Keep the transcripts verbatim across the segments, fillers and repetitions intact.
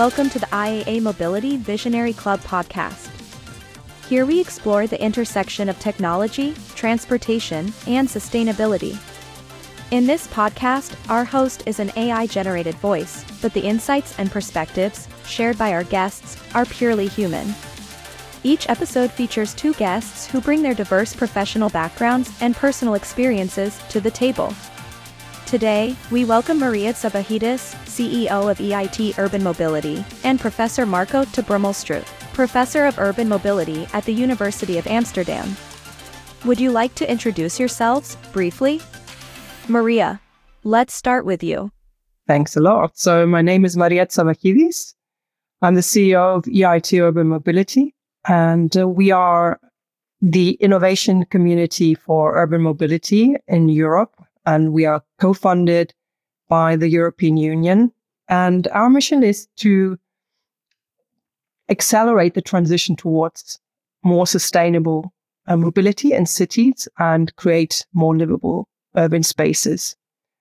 Welcome to the I A A Mobility Visionary Club podcast. Here we explore the intersection of technology, transportation, and sustainability. In this podcast, our host is an A I-generated voice, but the insights and perspectives shared by our guests are purely human. Each episode features two guests who bring their diverse professional backgrounds and personal experiences to the table. Today, we welcome Maria Tsabahidis, C E O of E I T Urban Mobility, and Professor Marco te Brummelstroet, Professor of Urban Mobility at the University of Amsterdam. Would you like to introduce yourselves, briefly? Maria, let's start with you. Thanks a lot. So my name is Maria Tsabahidis. I'm the C E O of E I T Urban Mobility, and uh, we are the innovation community for urban mobility in Europe. And we are co-funded by the European Union. And our mission is to accelerate the transition towards more sustainable uh, mobility in cities and create more livable urban spaces.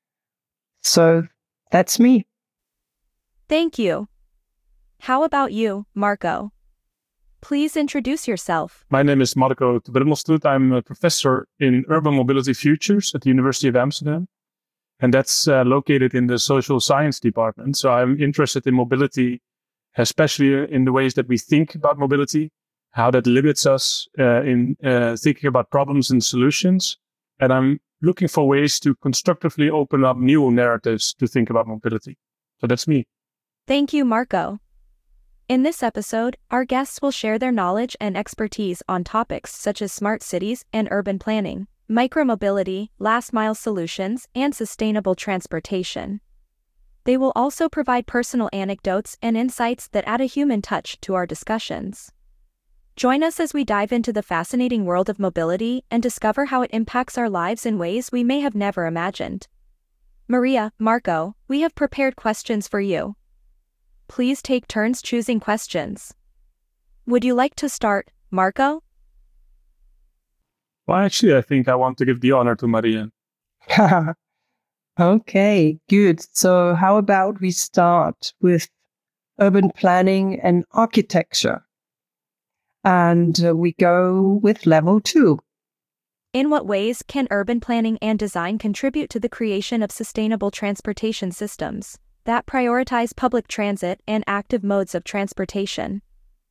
So that's me. Thank you. How about you, Marco? Please introduce yourself. My name is Marco te Brummelstroet. I'm a professor in Urban Mobility Futures at the University of Amsterdam. And that's uh, located in the social science department. So I'm interested in mobility, especially in the ways that we think about mobility, how that limits us uh, in uh, thinking about problems and solutions. And I'm looking for ways to constructively open up new narratives to think about mobility. So that's me. Thank you, Marco. In this episode, our guests will share their knowledge and expertise on topics such as smart cities and urban planning, micromobility, last-mile solutions, and sustainable transportation. They will also provide personal anecdotes and insights that add a human touch to our discussions. Join us as we dive into the fascinating world of mobility and discover how it impacts our lives in ways we may have never imagined. Maria, Marco, we have prepared questions for you. Please take turns choosing questions. Would you like to start, Marco? Well, actually, I think I want to give the honor to Maria. Okay, good. So how about we start with urban planning and architecture? And uh, we go with level two. In what ways can urban planning and design contribute to the creation of sustainable transportation systems that prioritize public transit and active modes of transportation?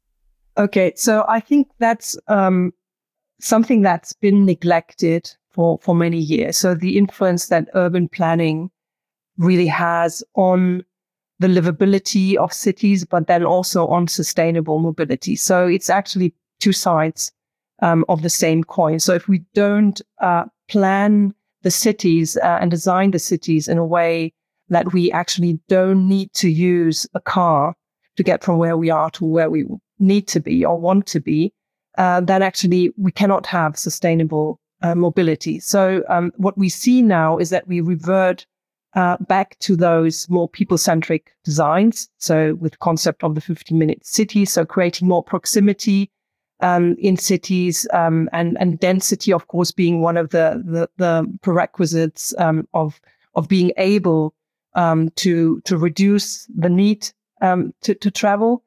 Okay, so I think that's um, something that's been neglected for, for many years. So the influence that urban planning really has on the livability of cities, but then also on sustainable mobility. So it's actually two sides um, of the same coin. So if we don't uh, plan the cities uh, and design the cities in a way that we actually don't need to use a car to get from where we are to where we need to be or want to be, uh, then actually we cannot have sustainable uh, mobility. So um, what we see now is that we revert uh, back to those more people-centric designs. So with concept of the fifteen-minute city, so creating more proximity um, in cities um, and, and density, of course, being one of the, the, the prerequisites um, of, of being able Um, to to reduce the need um, to to travel,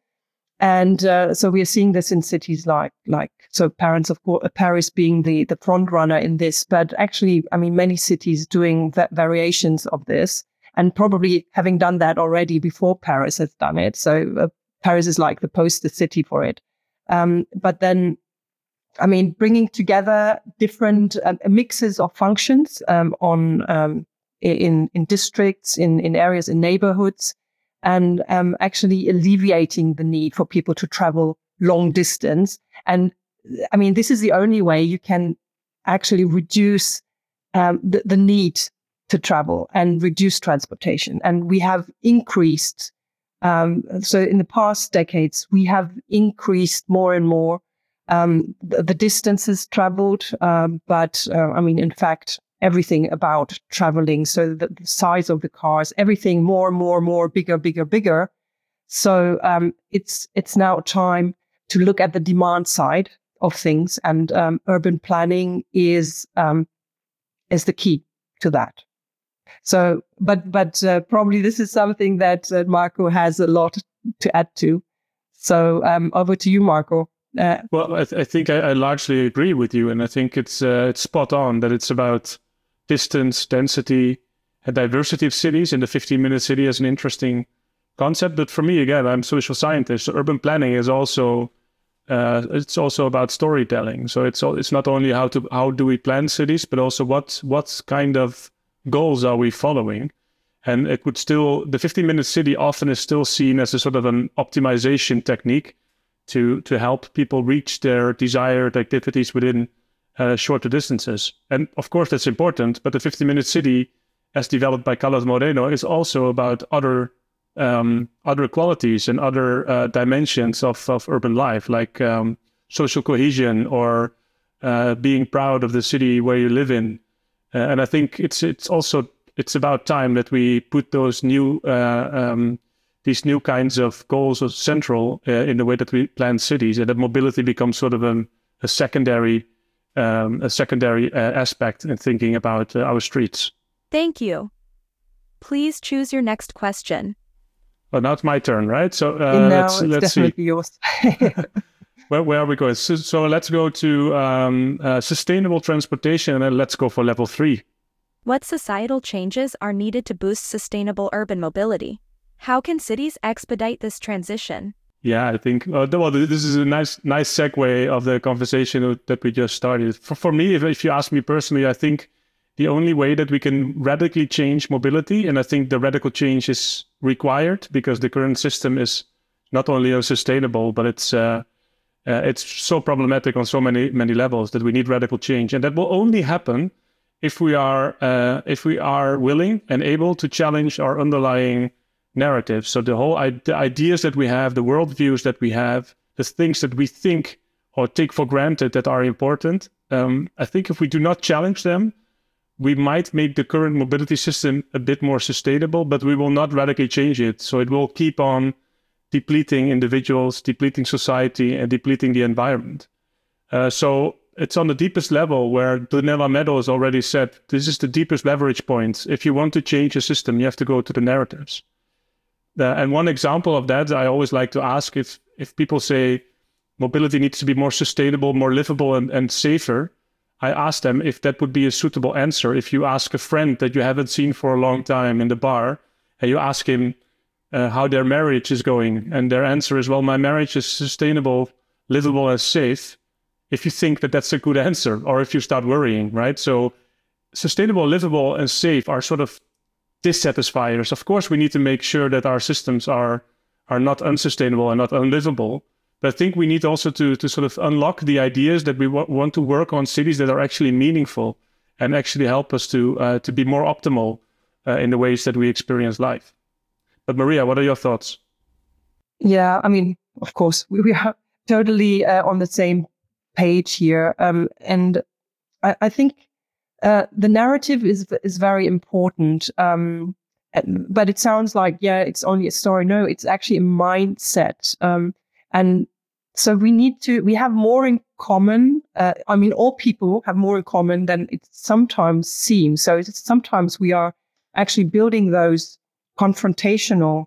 and uh, so we are seeing this in cities like like so Paris, of course, Paris being the the front runner in this, but actually, I mean, many cities doing va- variations of this, and probably having done that already before Paris has done it. So uh, Paris is like the poster city for it, um, but then, I mean, bringing together different uh, mixes of functions um, on. Um, in, in districts, in, in areas, in neighborhoods, and um, actually alleviating the need for people to travel long distance. And I mean, this is the only way you can actually reduce um, the, the need to travel and reduce transportation. And we have increased, um, so in the past decades, we have increased more and more um, the, the distances traveled. Um, but uh, I mean, in fact, everything about traveling. So the, the size of the cars, everything more and more and more, bigger, bigger, bigger. So um, it's it's now time to look at the demand side of things, and um, urban planning is um, is the key to that. So, but but uh, probably this is something that uh, Marco has a lot to add to. So um, over to you, Marco. Uh, well, I, th- I think I, I largely agree with you, and I think it's uh, it's spot on that it's about distance, density, and diversity of cities. And the fifteen-minute city is an interesting concept. But for me, again, I'm a social scientist. So urban planning is also uh, it's also about storytelling. So it's all, it's not only how to how do we plan cities, but also what what kind of goals are we following. And it would still the fifteen-minute city often is still seen as a sort of an optimization technique to to help people reach their desired activities within uh, shorter distances. And of course, that's important. But the fifteen-minute city, as developed by Carlos Moreno, is also about other um, other qualities and other uh, dimensions of, of urban life, like um, social cohesion or uh, being proud of the city where you live in. Uh, and I think it's it's also it's about time that we put those new uh, um, these new kinds of goals as central uh, in the way that we plan cities, and that mobility becomes sort of a, a secondary um, a secondary uh, aspect in thinking about uh, our streets. Thank you. Please choose your next question. Well, now it's my turn, right? So uh, now let's it's let's definitely see. yours. where where are we going? So, so let's go to um, uh, sustainable transportation, and then let's go for level three. What societal changes are needed to boost sustainable urban mobility? How can cities expedite this transition? Yeah, I think uh, well, this is a nice nice segue of the conversation that we just started. For, for me, if, if you ask me personally, I think the only way that we can radically change mobility, and I think the radical change is required because the current system is not only unsustainable, but it's uh, uh, it's so problematic on so many many levels that we need radical change, and that will only happen if we are uh, if we are willing and able to challenge our underlying narrative. So the whole I- the ideas that we have, the worldviews that we have, the things that we think or take for granted that are important. Um, I think if we do not challenge them, we might make the current mobility system a bit more sustainable, but we will not radically change it. So it will keep on depleting individuals, depleting society, and depleting the environment. Uh, so it's on the deepest level where Donella Meadows already said, this is the deepest leverage point. If you want to change a system, you have to go to the narratives. Uh, and one example of that, I always like to ask if if people say mobility needs to be more sustainable, more livable, and, and safer, I ask them if that would be a suitable answer. If you ask a friend that you haven't seen for a long time in the bar, and you ask him uh, how their marriage is going, and their answer is, well, my marriage is sustainable, livable, and safe. If you think that that's a good answer, or if you start worrying, right? So sustainable, livable, and safe are sort of dissatisfiers. Of course, we need to make sure that our systems are are not unsustainable and not unlivable. But I think we need also to to sort of unlock the ideas that we w- want to work on cities that are actually meaningful and actually help us to uh, to be more optimal uh, in the ways that we experience life. But Maria, what are your thoughts? Yeah, I mean, of course, we, we are totally uh, on the same page here, um, and I, I think. Uh, the narrative is is very important, um, but it sounds like, yeah, it's only a story. No, it's actually a mindset. Um, and so we need to, we have more in common. Uh, I mean, all people have more in common than it sometimes seems. So it's, sometimes we are actually building those confrontational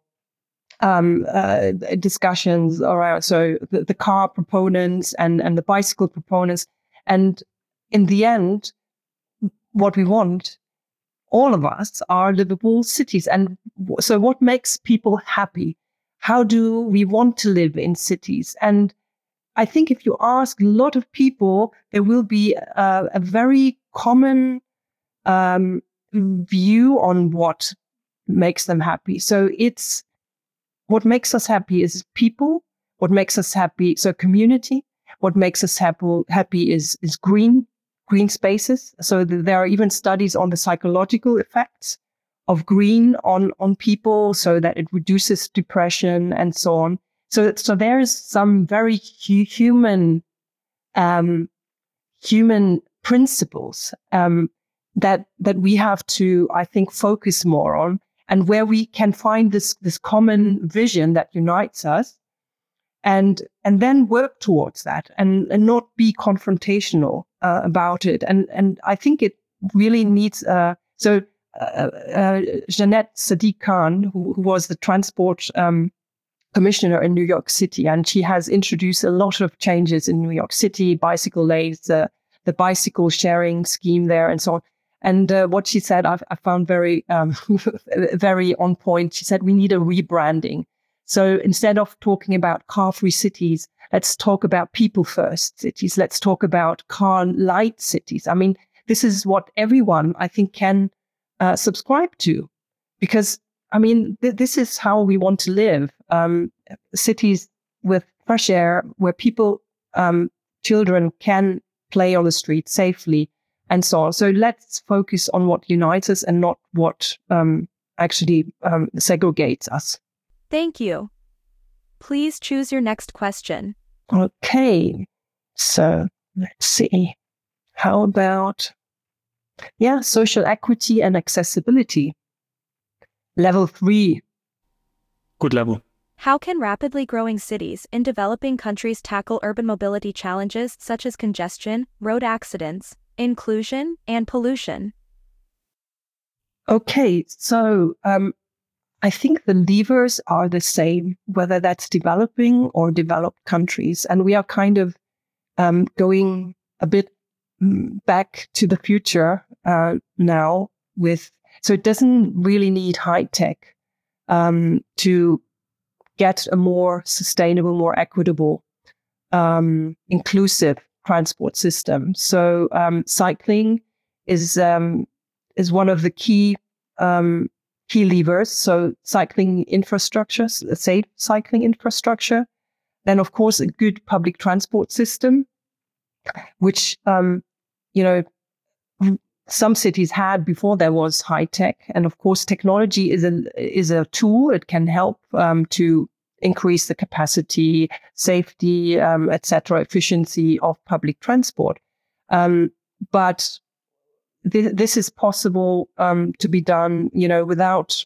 um, uh, discussions around, so the, the car proponents and, and the bicycle proponents. And in the end, what we want, all of us, are livable cities. And so what makes people happy? How do we want to live in cities? And I think if you ask a lot of people, there will be a, a very common um, view on what makes them happy. So it's what makes us happy is people. What makes us happy, so community. What makes us happy, happy is, is green. green spaces. So there are even studies on the psychological effects of green on, on people, so that it reduces depression and so on. So, so there is some very hu- human, um, human principles, um, that, that we have to, I think, focus more on, and where we can find this, this common vision that unites us, and, and then work towards that, and, and not be confrontational Uh, about it. And and I think it really needs, uh, so uh, uh, Jeanette Sadiq Khan, who, who was the transport um, commissioner in New York City, and she has introduced a lot of changes in New York City, bicycle lanes, uh, the bicycle sharing scheme there, and so on. And uh, what she said, I've, I found very, um, very on point. She said we need a rebranding. So instead of talking about car-free cities, let's talk about people-first cities. Let's talk about car-light cities. I mean, this is what everyone, I think, can uh, subscribe to, because, I mean, th- this is how we want to live. Um, cities with fresh air, where people, um, children can play on the street safely, and so on. So let's focus on what unites us and not what um, actually um, segregates us. Thank you. Please choose your next question. Okay, so let's see. How about, yeah, social equity and accessibility. Level three. Good level. How can rapidly growing cities in developing countries tackle urban mobility challenges such as congestion, road accidents, inclusion, and pollution? Okay, so um, I think the levers are the same, whether that's developing or developed countries. And we are kind of um, going a bit back to the future uh, now with, so it doesn't really need high tech um, to get a more sustainable, more equitable, um, inclusive transport system. So um, cycling is um, is one of the key um, key levers. So cycling infrastructure, safe cycling infrastructure. Then, of course, a good public transport system, which um, you know some cities had before there was high tech. And of course, technology is a is a tool. It can help um, to increase the capacity, safety, um, et cetera, efficiency of public transport. Um, but th- this is possible um, to be done, you know, without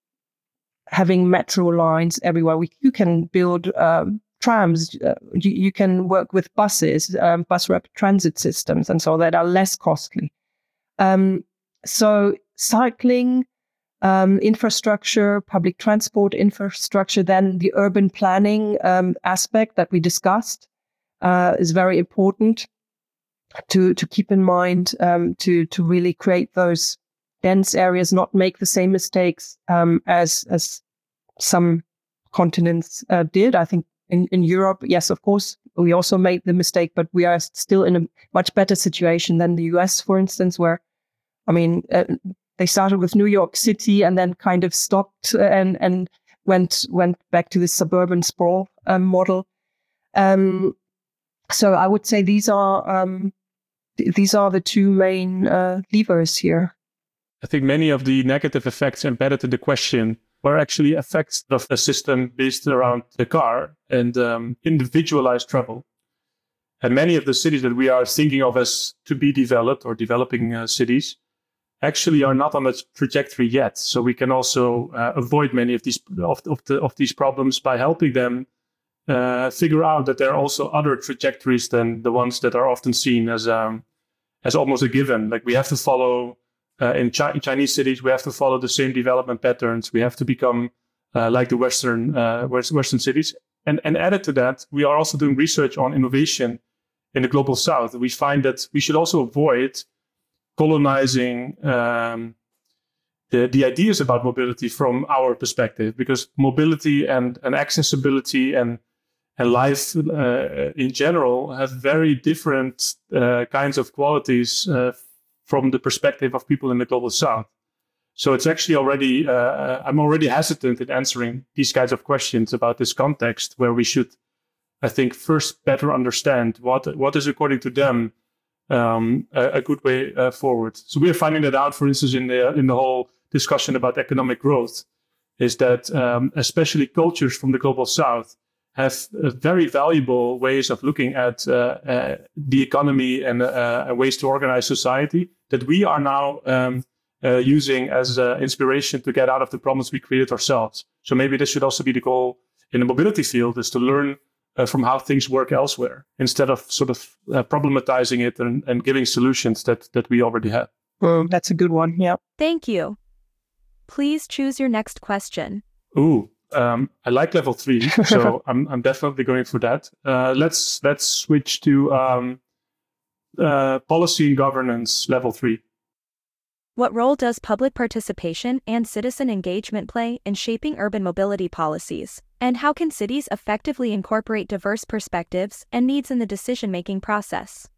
having metro lines everywhere. We, you can build um, trams. Uh, you, you can work with buses, um, bus rapid transit systems, and so that are less costly. Um, so cycling. Um, infrastructure, public transport infrastructure, then the urban planning um, aspect that we discussed uh, is very important to to keep in mind um, to to really create those dense areas, not make the same mistakes um, as as some continents uh, did. I think in, in Europe, yes, of course, we also made the mistake, but we are still in a much better situation than the U S, for instance, where, I mean, uh, they started with New York City and then kind of stopped and and went went back to the suburban sprawl um, model. Um, so I would say these are um, th- these are the two main uh, levers here. I think many of the negative effects embedded in the question were actually effects of a system based around the car and um, individualized travel. And many of the cities that we are thinking of as to be developed or developing uh, cities actually are not on a trajectory yet. So we can also uh, avoid many of these of, of, the, of these problems by helping them uh, figure out that there are also other trajectories than the ones that are often seen as um, as almost a given. Like we have to follow uh, in, Chi- in Chinese cities, we have to follow the same development patterns. We have to become uh, like the Western uh, Western cities. And and added to that, we are also doing research on innovation in the global South. We find that we should also avoid colonizing um, the, the ideas about mobility from our perspective, because mobility and, and accessibility and and life uh, in general have very different uh, kinds of qualities uh, from the perspective of people in the global South. So it's actually already, uh, I'm already hesitant in answering these kinds of questions about this context, where we should, I think, first better understand what what is, according to them, Um, a, a good way uh, forward. So we are finding that out, for instance, in the in the whole discussion about economic growth, is that um, especially cultures from the global South have uh, very valuable ways of looking at uh, uh, the economy and uh, ways to organize society that we are now um, uh, using as uh, inspiration to get out of the problems we created ourselves. So maybe this should also be the goal in the mobility field, is to learn Uh, from how things work elsewhere, instead of sort of uh, problematizing it and, and giving solutions that, that we already have. Well, that's a good one, yeah. Thank you. Please choose your next question. Ooh, Um, I like level three, so I'm I'm definitely going for that. Uh, let's let's switch to um, uh, policy and governance level three. What role does public participation and citizen engagement play in shaping urban mobility policies? And how can cities effectively incorporate diverse perspectives and needs in the decision-making process?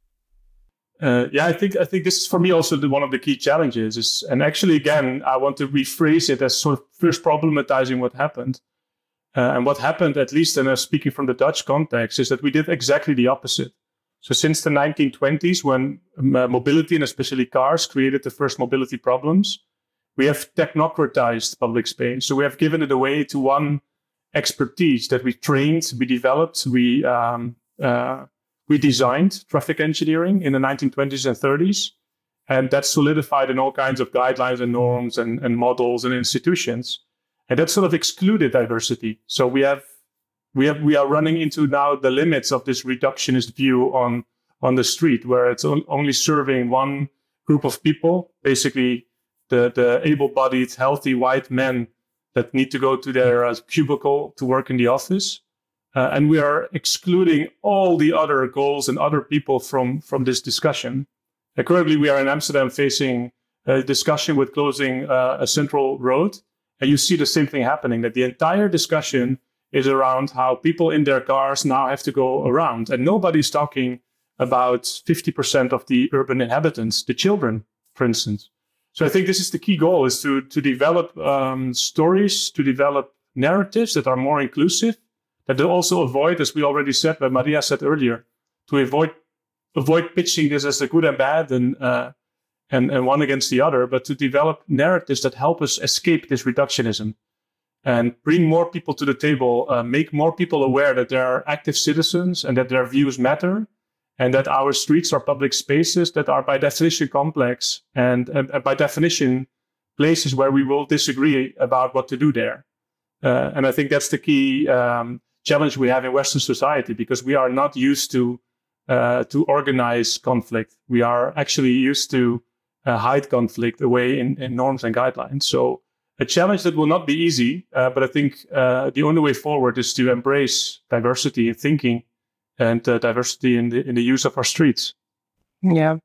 Uh, yeah, I think I think this is for me also the, one of the key challenges. Is, and actually, again, I want to rephrase it as sort of first problematizing what happened. Uh, and what happened, at least, and uh, speaking from the Dutch context, is that we did exactly the opposite. So since the nineteen twenties, when um, uh, mobility and especially cars created the first mobility problems, we have technocratized public space. So we have given it away to one expertise that we trained, we developed, we um, uh, we designed traffic engineering in the nineteen twenties and thirties. And that's solidified in all kinds of guidelines and norms and, and models and institutions. And that sort of excluded diversity. So we have We have we are running into now the limits of this reductionist view on on the street, where it's on, only serving one group of people, basically the the able-bodied, healthy white men that need to go to their uh, cubicle to work in the office, uh, and we are excluding all the other goals and other people from from this discussion. Uh, currently, we are in Amsterdam facing a discussion with closing uh, a central road, and you see the same thing happening. That the entire discussion is around how people in their cars now have to go around. And nobody's talking about fifty percent of the urban inhabitants, the children, for instance. So I think this is the key goal, is to, to develop um, stories, to develop narratives that are more inclusive, that will also avoid, as we already said, what Maria said earlier, to avoid avoid pitching this as the good and bad and, uh, and, and one against the other, but to develop narratives that help us escape this reductionism. And bring more people to the table, uh, make more people aware that they are active citizens and that their views matter, and that our streets are public spaces that are by definition complex and, and, and by definition places where we will disagree about what to do there. Uh, and I think that's the key um, challenge we have in Western society, because we are not used to uh, to organize conflict. We are actually used to uh, hide conflict away in, in norms and guidelines. So a challenge that will not be easy, uh, but I think uh, the only way forward is to embrace diversity in thinking and uh, diversity in the in the use of our streets. Yeah.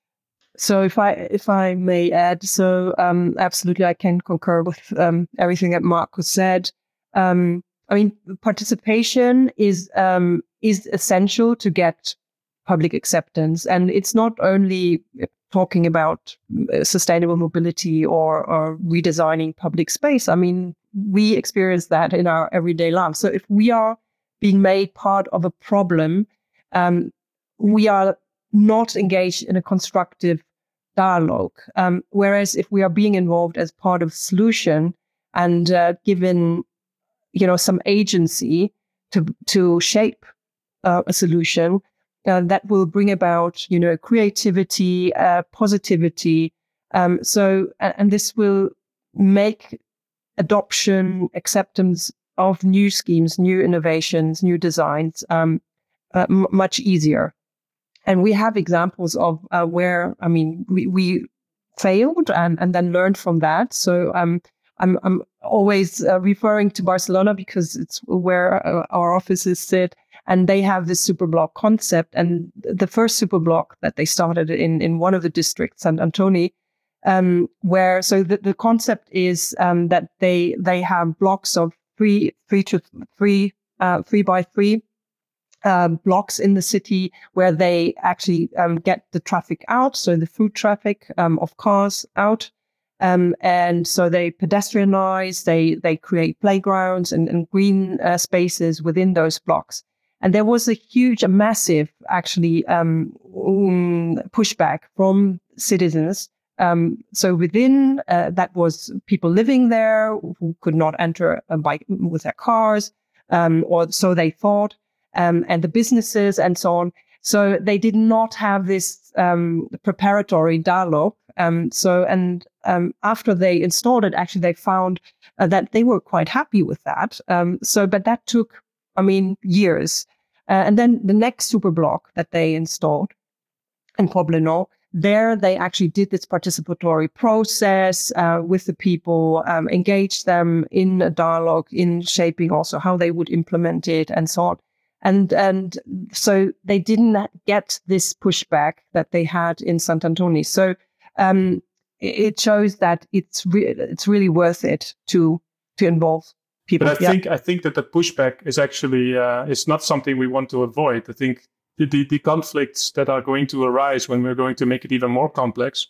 So if I if I may add, so um, absolutely, I can concur with um, everything that Markus said. Um, I mean, participation is um, is essential to get public acceptance, and it's not only talking about sustainable mobility or, or redesigning public space. I mean, we experience that in our everyday life. So if we are being made part of a problem, um, we are not engaged in a constructive dialogue. Um, whereas if we are being involved as part of the solution and uh, given, you know, some agency to to shape uh, a solution, Uh, that will bring about, you know, creativity, uh, positivity. Um, so, and, and this will make adoption, acceptance of new schemes, new innovations, new designs um, uh, m- much easier. And we have examples of uh, where, I mean, we, we failed and, and then learned from that. So um, I'm, I'm always uh, referring to Barcelona because it's where uh, our offices sit. And they have this superblock concept. And the first superblock that they started in, in one of the districts, Sant Antoni, um, where, so the, the concept is um, that they they have blocks of three, three to three, uh, three by three uh, blocks in the city where they actually um, get the traffic out, so the foot traffic um, of cars out. Um, and so they pedestrianize, they they create playgrounds and, and green uh, spaces within those blocks. And there was a huge, a massive, actually, um, pushback from citizens. Um, so within uh, that was people living there who could not enter a bike with their cars, um, or so they thought, um, and the businesses and so on. So they did not have this um, preparatory dialogue. Um, so and um, after they installed it, actually, they found uh, that they were quite happy with that. Um, so, but that took, I mean, years. Uh, and then the next super block that they installed in Poblenou. There, they actually did this participatory process uh, with the people, um, engaged them in a dialogue, in shaping also how they would implement it and so on. And and so they didn't get this pushback that they had in Sant'Antoni. So um, it shows that it's re- it's really worth it to to involve people. But I yeah. think I think that the pushback is actually uh, is not something we want to avoid. I think the, the the conflicts that are going to arise when we're going to make it even more complex,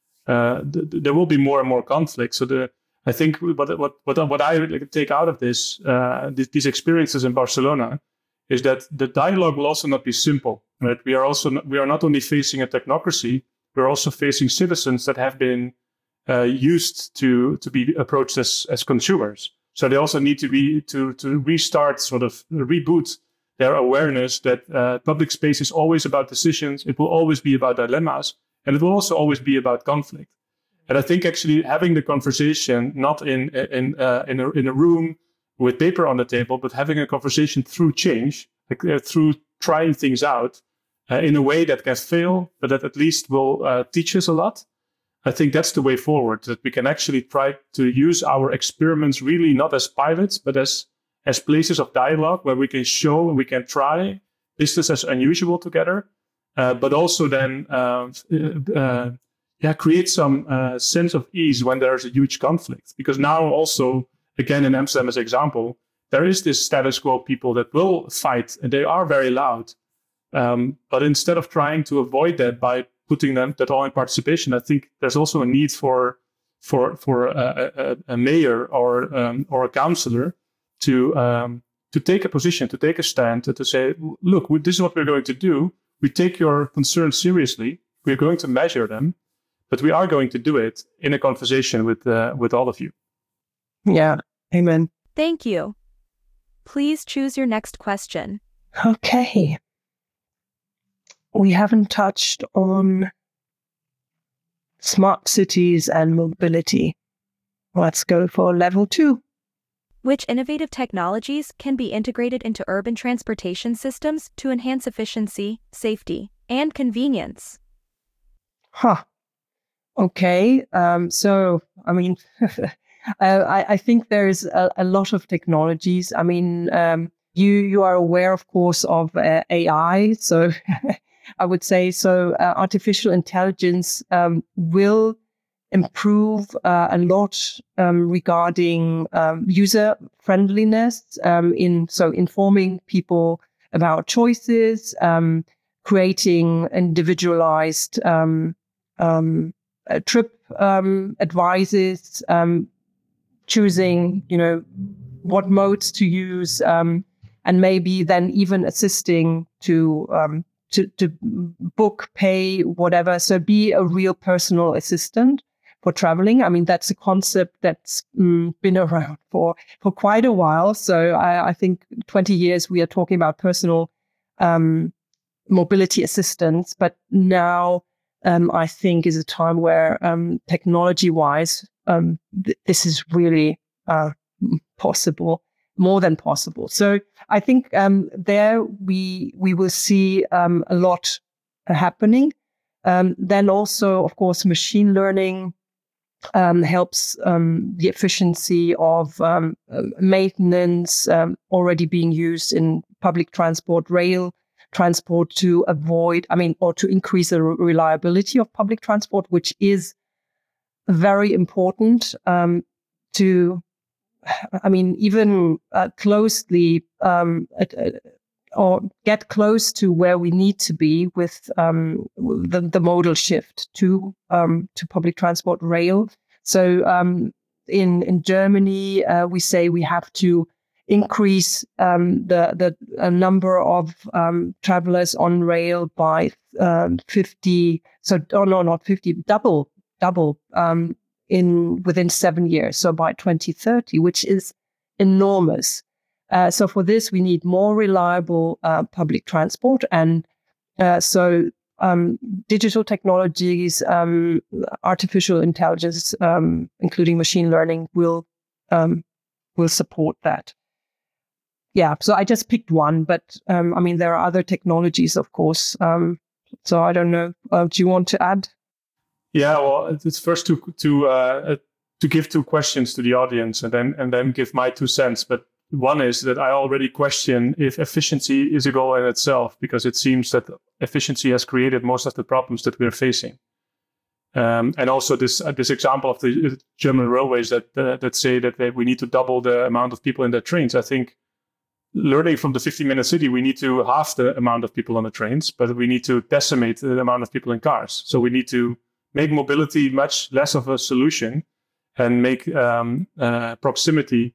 uh, th- th- there will be more and more conflicts. So the I think what what what what I take out of this uh, th- these experiences in Barcelona is that the dialogue will also not be simple. Right? We are also not, we are not only facing a technocracy, we're also facing citizens that have been uh, used to to be approached as as consumers. So they also need to be to to restart, sort of reboot their awareness that uh, public space is always about decisions. It will always be about dilemmas, and it will also always be about conflict. And I think actually having the conversation not in in uh, in a in a room with paper on the table, but having a conversation through change, like, uh, through trying things out uh, in a way that can fail, but that at least will uh, teach us a lot. I think that's the way forward, that we can actually try to use our experiments really not as pilots, but as as places of dialogue where we can show and we can try business as unusual together, uh, but also then uh, uh, yeah, create some uh, sense of ease when there's a huge conflict. Because now also, again, in Amsterdam as an example, there is this status quo people that will fight, and they are very loud. Um, but instead of trying to avoid that by putting them that all in participation, I think there's also a need for for for a, a, a mayor or um, or a councillor to um, to take a position, to take a stand, and to say, look, this is what we're going to do. We take your concerns seriously. We're going to measure them, but we are going to do it in a conversation with uh, with all of you. Yeah. Amen. Thank you. Please choose your next question. Okay. We haven't touched on smart cities and mobility. Let's go for level two. Which innovative technologies can be integrated into urban transportation systems to enhance efficiency, safety, and convenience? Huh. Okay. Um, so, I mean, I, I think there's a, a lot of technologies. I mean, um, you you are aware, of course, of uh, A I. So I would say so. Uh, artificial intelligence um, will improve uh, a lot um, regarding um, user friendliness. Um, in so informing people about choices, um, creating individualized um, um, uh, trip um, advices, um, choosing, you know, what modes to use, um, and maybe then even assisting to um, to to book, pay, whatever. So be a real personal assistant for traveling. I mean, that's a concept that's um, been around for for quite a while. So I, I think twenty years we are talking about personal um, mobility assistance, but now um, I think is a time where um, technology-wise, um, th- this is really uh, possible, more than possible. So I think um, there we we will see um, a lot happening. Um, then also, of course, machine learning um, helps um, the efficiency of um, uh, maintenance um, already being used in public transport, rail transport, to avoid, I mean, or to increase the re- reliability of public transport, which is very important um, to, I mean, even uh, closely um, at, uh, or get close to where we need to be with um, the, the modal shift to um, to public transport, rail. So um, in in Germany, uh, we say we have to increase um, the the uh, number of um, travelers on rail by um, fifty. So oh no, not fifty, double double um, in within seven years. So by twenty thirty, which is enormous. Uh, so for this, we need more reliable uh, public transport, and uh, so um, digital technologies, um, artificial intelligence, um, including machine learning, will um, will support that. Yeah. So I just picked one, but um, I mean there are other technologies, of course, um, So I don't know. Uh, do you want to add? Yeah, well, it's first to to uh, to give two questions to the audience, and then and then give my two cents. But one is that I already question if efficiency is a goal in itself, because it seems that efficiency has created most of the problems that we're facing. Um, and also this uh, this example of the German railways that uh, that say that they, we need to double the amount of people in the trains. I think, learning from the fifteen-minute city, we need to halve the amount of people on the trains, but we need to decimate the amount of people in cars. So we need to make mobility much less of a solution and make um, uh, proximity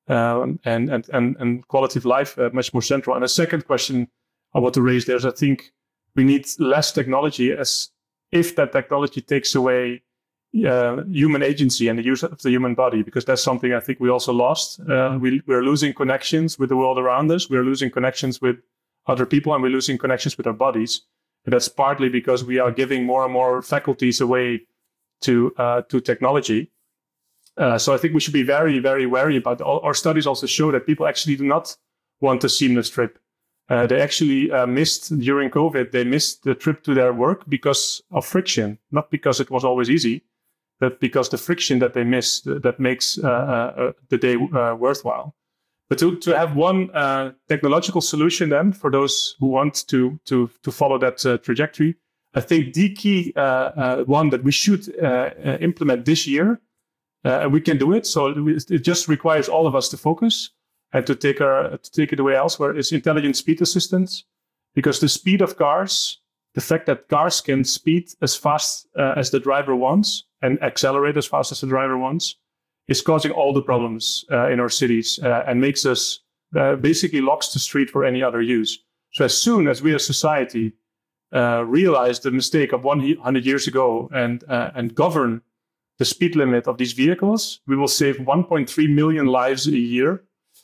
um, and, and, and, and quality of life uh, much more central. And a second question I want to raise there is I think we need less technology, as if that technology takes away uh, human agency and the use of the human body, because that's something I think we also lost. Uh, we, we're losing connections with the world around us. We're losing connections with other people, and we're losing connections with our bodies. And that's partly because we are giving more and more faculties away to uh, to technology. Uh, so I think we should be very, very wary about it. Our studies also show that people actually do not want a seamless trip. Uh, they actually uh, missed, during COVID, they missed the trip to their work because of friction, not because it was always easy, but because the friction that they miss, that makes uh, uh, the day uh, worthwhile. But to, to have one uh, technological solution then for those who want to to to follow that uh, trajectory, I think the key uh, uh, one that we should uh, uh, implement this year, uh, and we can do it. So it just requires all of us to focus and to take our to take it away elsewhere, is intelligent speed assistance, because the speed of cars, the fact that cars can speed as fast uh, as the driver wants and accelerate as fast as the driver wants, is causing all the problems uh, in our cities uh, and makes us uh, basically locks the street for any other use. So as soon as we as society uh, realize the mistake of one hundred years ago and uh, and govern the speed limit of these vehicles, we will save one point three million lives a year.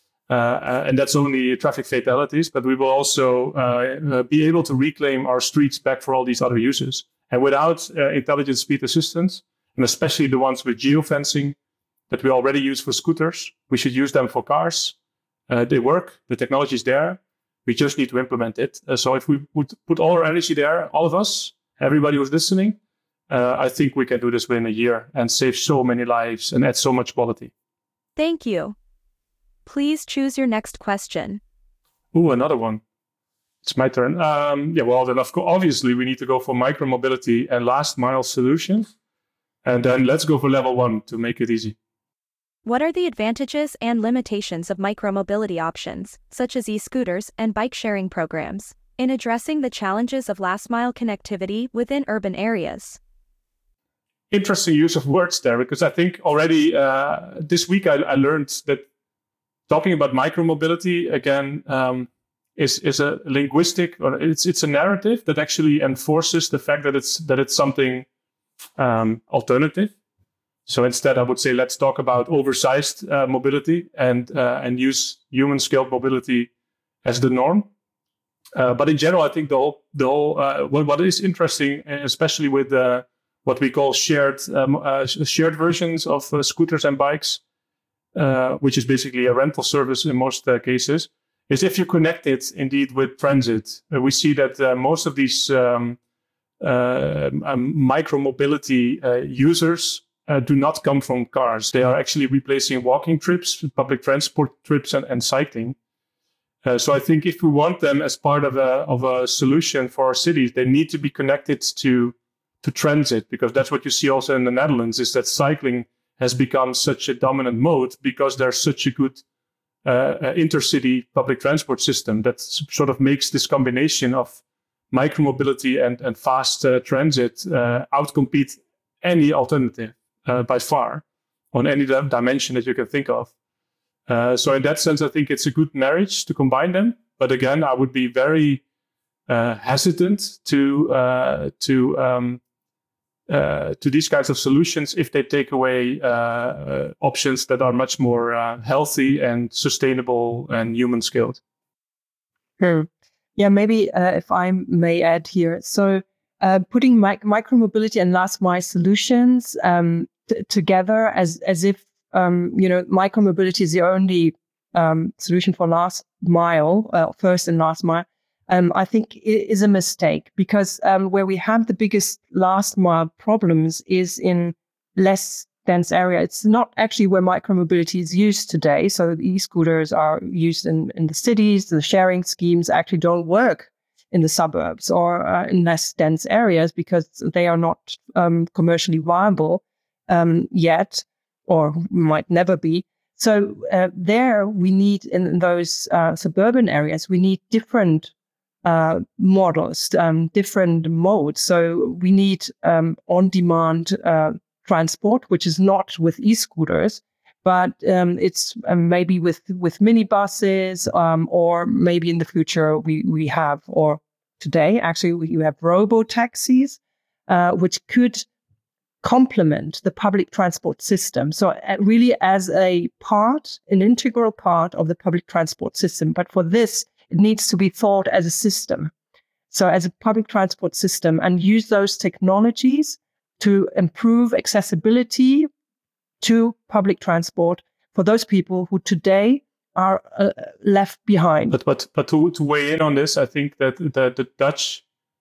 Uh, and that's only traffic fatalities, but we will also uh, uh, be able to reclaim our streets back for all these other uses. And without uh, intelligent speed assistance, and especially the ones with geofencing that we already use for scooters, we should use them for cars. Uh, they work, the technology is there, we just need to implement it. Uh, so if we would put all our energy there, all of us, everybody who's listening, uh, I think we can do this within a year and save so many lives and add so much quality. Thank you. Please choose your next question. Ooh, another one. It's my turn. Um, yeah, well, then of course, obviously we need to go for micromobility and last mile solutions. And then let's go for level one to make it easy. What are the advantages and limitations of micromobility options, such as e-scooters and bike-sharing programs, in addressing the challenges of last-mile connectivity within urban areas? Interesting use of words there, because I think already uh, this week I, I learned that talking about micromobility again um, is is a linguistic, or it's it's a narrative that actually enforces the fact that it's that it's something um, alternative. So instead, I would say let's talk about oversized uh, mobility and uh, and use human scaled mobility as the norm. Uh, but in general, I think the whole the whole uh, what what is interesting, especially with uh, what we call shared um, uh, shared versions of uh, scooters and bikes. Uh, which is basically a rental service in most uh, cases, is if you connect it indeed with transit. Uh, we see that uh, most of these um, uh, um, micro-mobility uh, users uh, do not come from cars. They are actually replacing walking trips, public transport trips, and, and cycling. Uh, so I think if we want them as part of a, of a solution for our cities, they need to be connected to, to transit, because that's what you see also in the Netherlands, is that cycling has become such a dominant mode because there's such a good uh, intercity public transport system that sort of makes this combination of micromobility and, and fast uh, transit uh, outcompete any alternative uh, by far on any dimension that you can think of. Uh, so in that sense, I think it's a good marriage to combine them. But again, I would be very uh, hesitant to uh, to um, Uh, to these kinds of solutions if they take away uh, uh, options that are much more uh, healthy and sustainable and human scaled. Hmm. Yeah, maybe uh, if I may add here. So uh, putting mic- micromobility and last mile solutions um, t- together as as if, um, you know, micromobility is the only um, solution for last mile, uh, first and last mile. um, I think it is a mistake, because um, where we have the biggest last mile problems is in less dense area. It's not actually where micromobility is used today. So the e-scooters are used in, in the cities. The sharing schemes actually don't work in the suburbs or uh, in less dense areas because they are not um, commercially viable um, yet, or might never be. So uh, there we need, in those uh, suburban areas, we need different uh, models, um, different modes. So we need um, on-demand uh, transport, which is not with e-scooters, but um, it's um, maybe with with minibuses, um, or maybe in the future we we have, or today actually we, you have robo taxis, uh, which could complement the public transport system. So uh, really as a part, an integral part of the public transport system. But for this, it needs to be thought as a system. So as a public transport system, and use those technologies to improve accessibility to public transport for those people who today are uh, left behind. But but but to, to weigh in on this, I think that the, the Dutch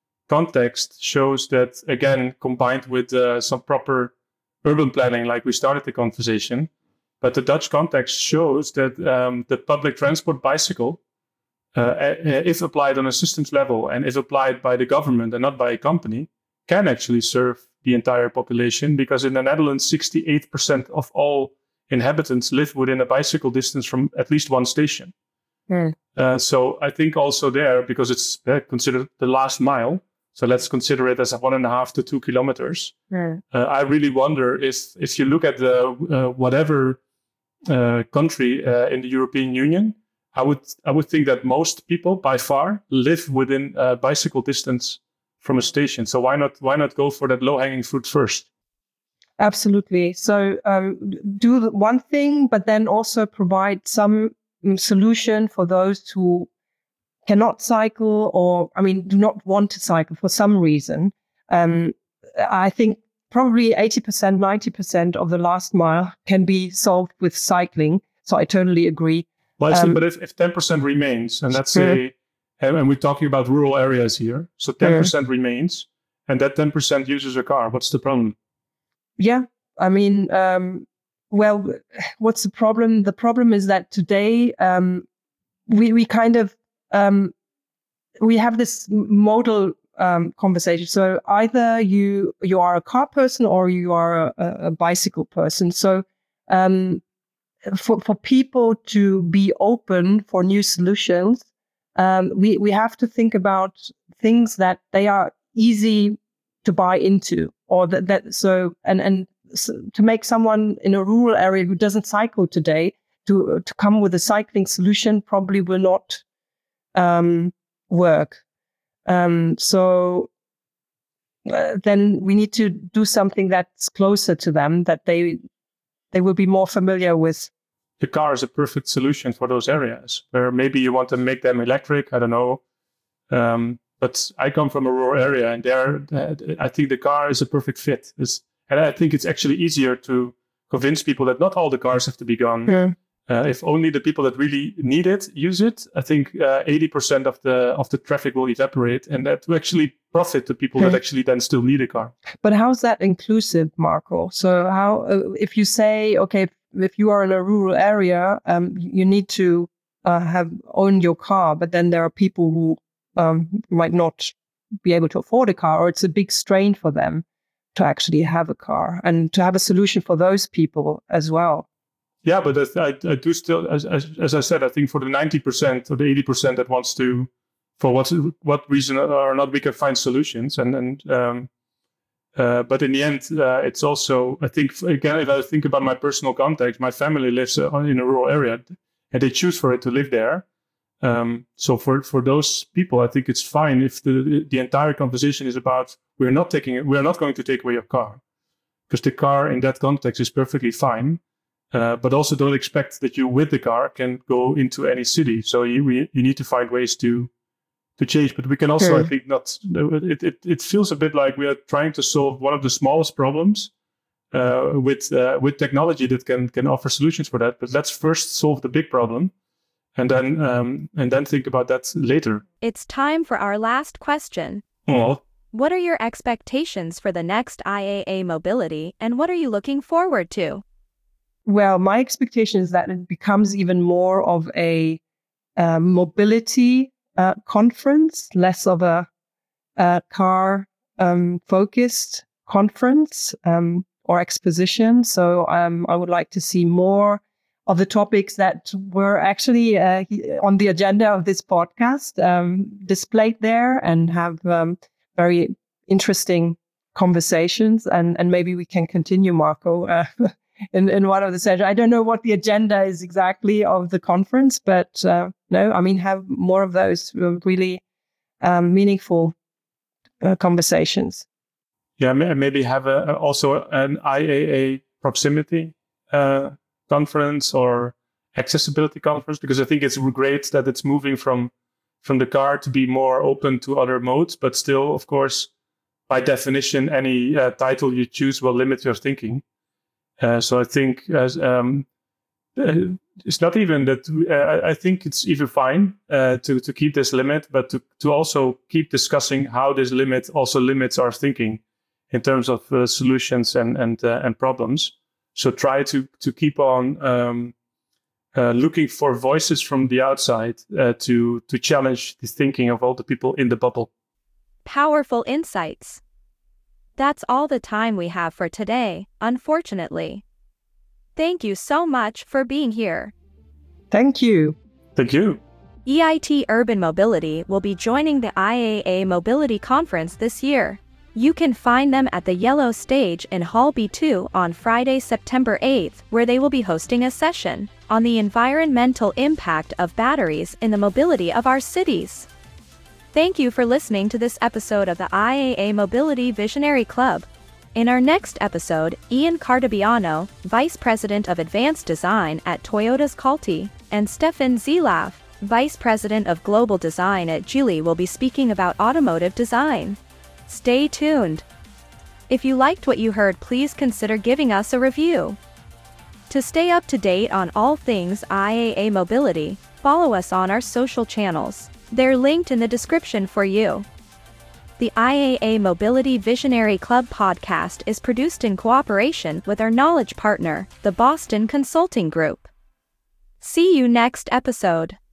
context shows that, again, combined with uh, some proper urban planning, like we started the conversation, but the Dutch context shows that um, the public transport bicycle, uh, if applied on a systems level and if applied by the government and not by a company, can actually serve the entire population, because in the Netherlands, sixty-eight percent of all inhabitants live within a bicycle distance from at least one station. Mm. Uh, so I think also there, because it's uh, considered the last mile, so let's consider it as a one and a half to two kilometers. Mm. Uh, I really wonder if, if you look at the uh, whatever uh, country uh, in the European Union, I would I would think that most people by far live within a bicycle distance from a station. So why not why not go for that low hanging fruit first? Absolutely. So um, do the one thing, but then also provide some um, solution for those who cannot cycle, or, I mean, do not want to cycle for some reason. Um, I think probably eighty percent, ninety percent of the last mile can be solved with cycling. So I totally agree. Well, um, but if, if ten percent remains, and let's say, and, and we're talking about rural areas here, so ten percent remains, and that ten percent uses a car, what's the problem? Yeah, I mean, um, well, what's the problem? The problem is that today um, we we kind of um, we have this modal um, conversation. So either you you are a car person or you are a, a bicycle person. So um, for for people to be open for new solutions, um, we we have to think about things that they are easy to buy into, or that, that so and and so to make someone in a rural area who doesn't cycle today to to come with a cycling solution probably will not um, work. Um, so uh, then we need to do something that's closer to them, that they they will be more familiar with. The car is a perfect solution for those areas where maybe you want to make them electric. I don't know. Um, But I come from a rural area, and there, uh, I think the car is a perfect fit. It's, and I think it's actually easier to convince people that not all the cars have to be gone. Yeah. Uh, if only the people that really need it use it, I think uh, eighty percent of the of the traffic will evaporate, and that will actually profit the people yeah. that actually then still need a car. But how's that inclusive, Marco? So how, uh, if you say, okay, if, if you are in a rural area, um, you need to uh, have own your car, but then there are people who Um, might not be able to afford a car, or it's a big strain for them to actually have a car, and to have a solution for those people as well. Yeah, but I, I do still, as, as as I said, I think for the ninety percent or the eighty percent that wants to, for what what reason or not, we can find solutions. And and um, uh, but in the end, uh, it's also, I think, again, if I think about my personal context, my family lives uh, in a rural area, and they choose for it to live there. Um, so for, for those people, I think it's fine if the the entire conversation is about we're not taking it, we're not going to take away your car, because the car in that context is perfectly fine. Uh, but also don't expect that you with the car can go into any city. So you we, you need to find ways to to change. But we can also, sure. I think, not. It, it it feels a bit like we are trying to solve one of the smallest problems uh, with uh, with technology that can can offer solutions for that. But let's first solve the big problem. and then um, and then think about that later. It's time for our last question. Oh. What are your expectations for the next I A A Mobility, and what are you looking forward to? Well, my expectation is that it becomes even more of a uh, mobility uh, conference, less of a, a car um, focused conference um, or exposition. So um, I would like to see more of the topics that were actually uh, on the agenda of this podcast um, displayed there, and have um, very interesting conversations. And, and maybe we can continue, Marco, uh, in, in one of the sessions. I don't know what the agenda is exactly of the conference, but uh, no, I mean, have more of those really um, meaningful uh, conversations. Yeah, maybe have a, also an I A A proximity uh, conference or accessibility conference, because I think it's great that it's moving from from the car to be more open to other modes, but still, of course, by definition, any uh, title you choose will limit your thinking. Uh, so I think as um, uh, it's not even that. Uh, I think it's even fine uh, to to keep this limit, but to to also keep discussing how this limit also limits our thinking in terms of uh, solutions and and uh, and problems. So try to to keep on um, uh, looking for voices from the outside uh, to to challenge the thinking of all the people in the bubble. Powerful insights. That's all the time we have for today, unfortunately. Thank you so much for being here. Thank you. Thank you. E I T Urban Mobility will be joining the I A A Mobility Conference this year. You can find them at the Yellow Stage in Hall B two on Friday, September eighth, where they will be hosting a session on the environmental impact of batteries in the mobility of our cities. Thank you for listening to this episode of the I A A Mobility Visionary Club. In our next episode, Ian Cartabiano, Vice President of Advanced Design at Toyota's Calty, and Stefan Zilav, Vice President of Global Design at Geely, will be speaking about automotive design. Stay tuned. If you liked what you heard, please consider giving us a review. To stay up to date on all things I A A Mobility, follow us on our social channels. They're linked in the description for you. The I A A Mobility Visionary Club podcast is produced in cooperation with our knowledge partner, the Boston Consulting Group. See you next episode.